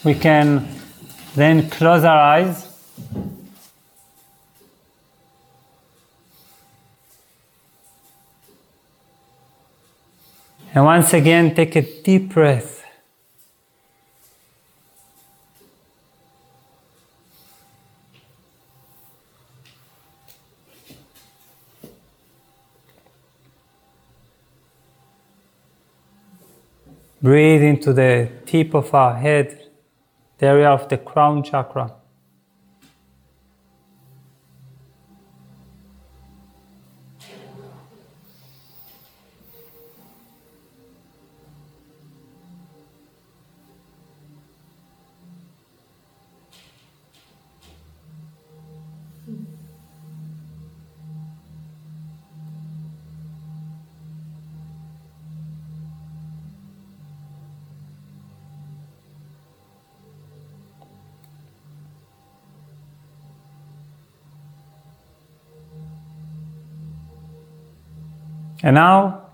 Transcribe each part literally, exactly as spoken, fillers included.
We can then close our eyes. And once again, take a deep breath. Breathe into the tip of our head, the area of the crown chakra. And now,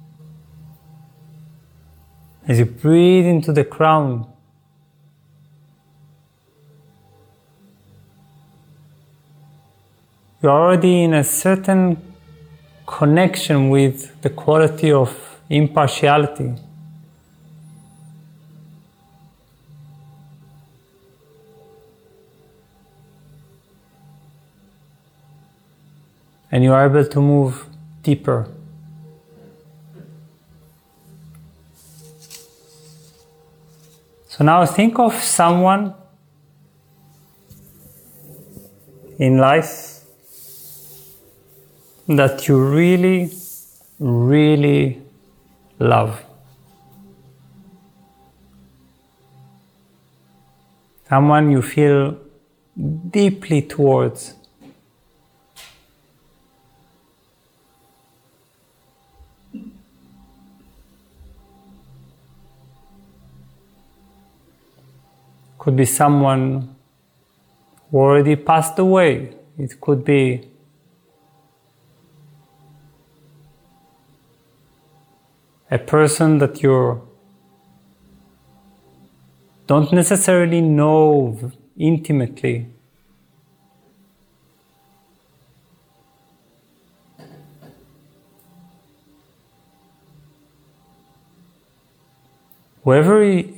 as you breathe into the crown, you're already in a certain connection with the quality of impartiality. And you are able to move deeper. So now think of someone in life that you really, really love. Someone you feel deeply towards. Could be someone who already passed away. It could be a person that you don't necessarily know intimately. Whoever he,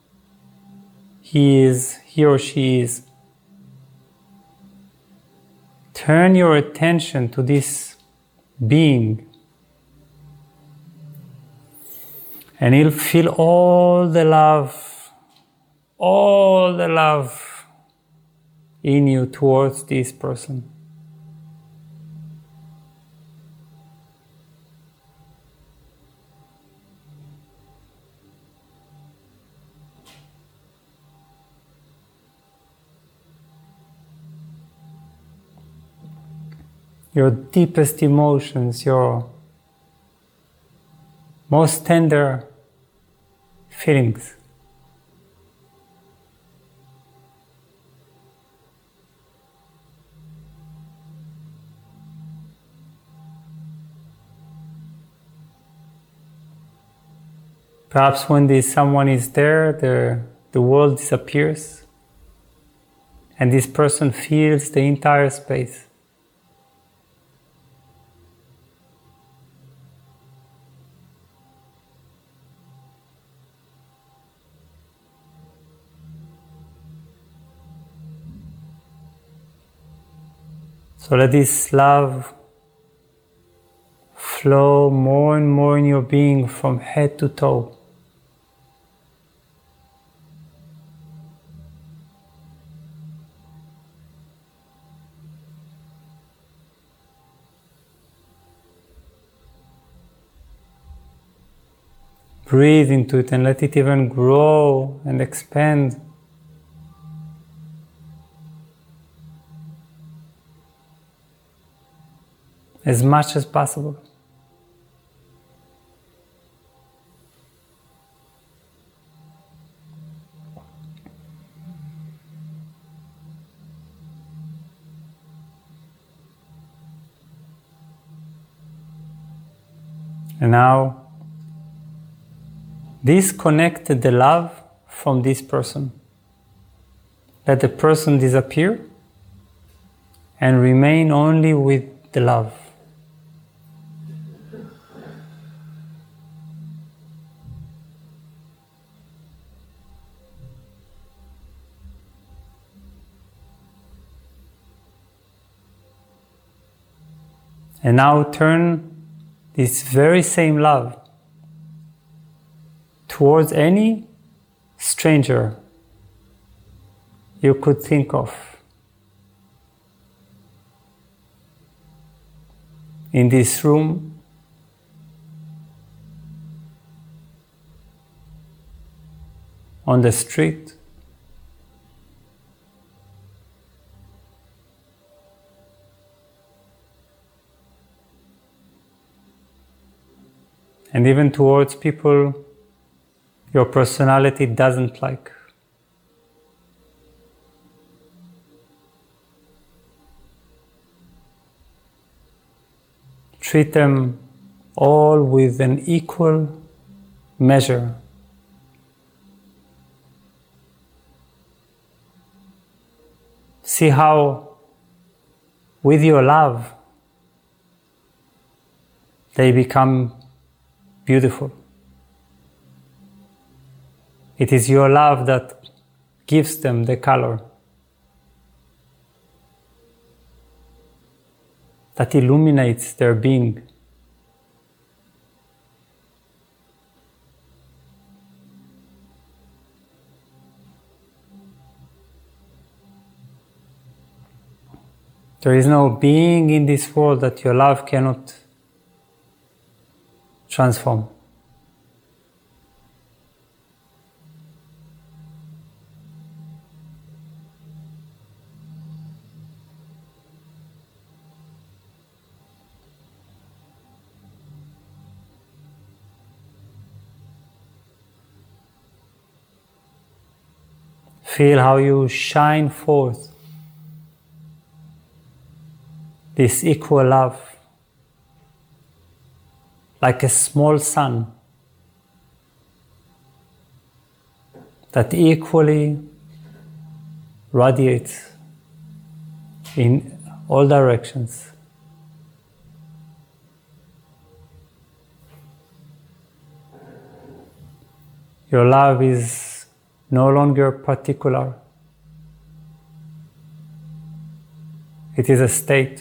he is, he or she is, turn your attention to this being, and you'll feel all the love, all the love in you towards this person. Your deepest emotions, your most tender feelings. Perhaps when this someone is there, the, the world disappears, and this person fills the entire space. So let this love flow more and more in your being from head to toe. Breathe into it and let it even grow and expand. As much as possible. And now, disconnect the love from this person. let the person disappear and remain only with the love. And now turn this very same love towards any stranger you could think of in this room, on the street, and even towards people your personality doesn't like. Treat them all with an equal measure. See how, with your love, they become beautiful. It is your love that gives them the color, that illuminates their being. There is no being in this world that your love cannot transform. Feel how you shine forth this equal love like a small sun that equally radiates in all directions. Your love is no longer particular. It is a state,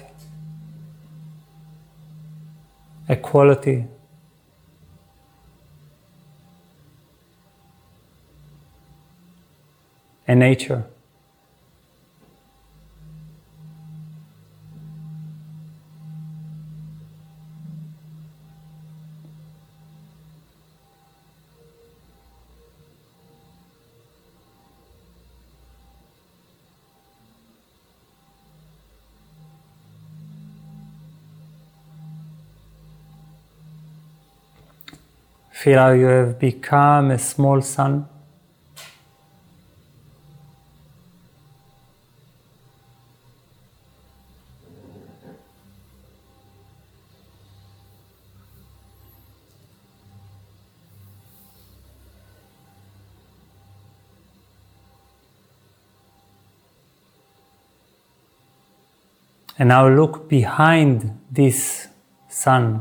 a quality, a nature. Feel how you have become a small sun. And now look behind this sun.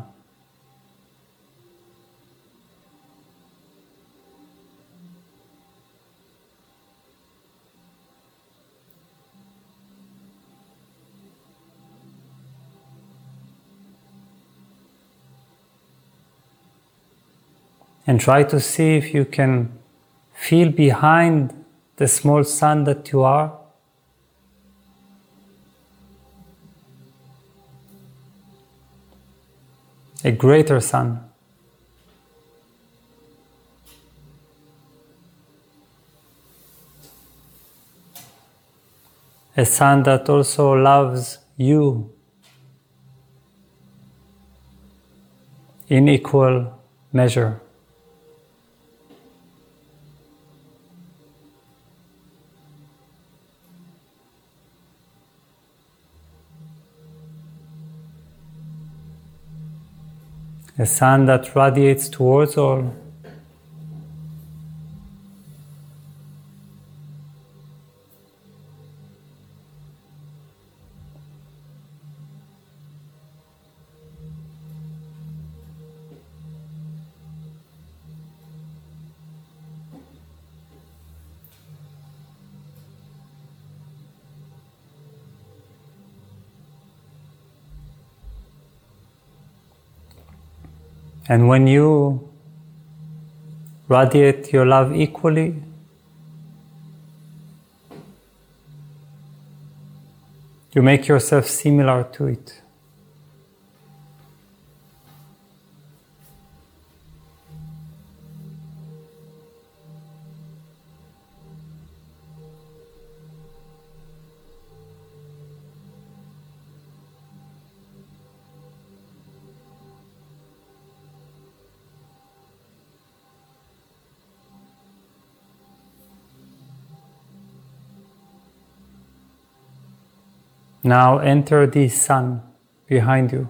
And try to see if you can feel behind the small sun that you are. A greater sun. A sun that also loves you in equal measure. A sun that radiates towards all. And when you radiate your love equally, you make yourself similar to it. Now enter the sun behind you.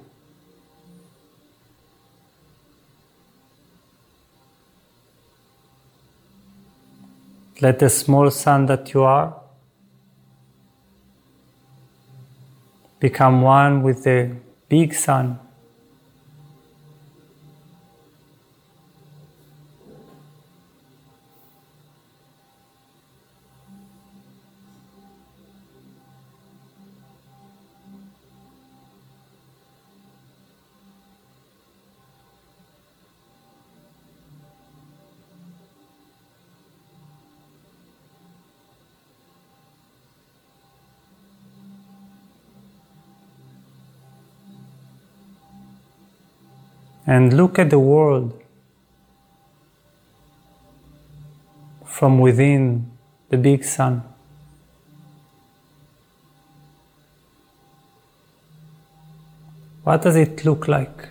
Let the small sun that you are become one with the big sun. And look at the world from within the big sun. What does it look like?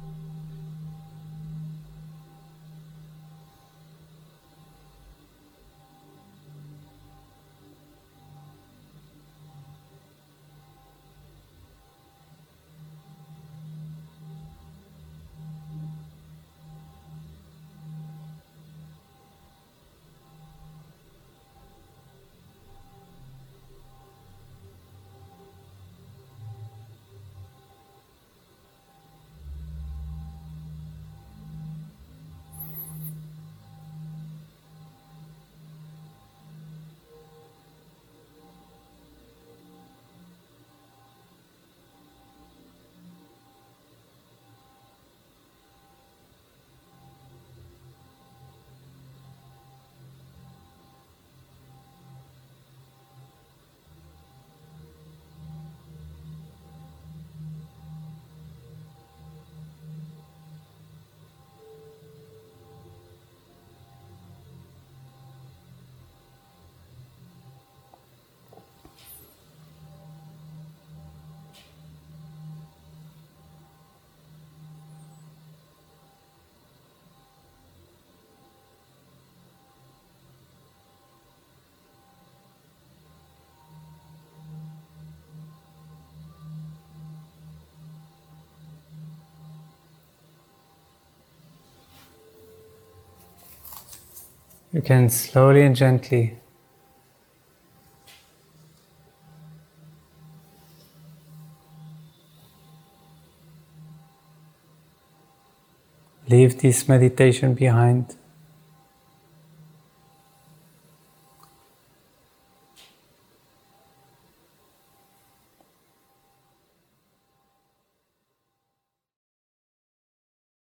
You can slowly and gently leave this meditation behind.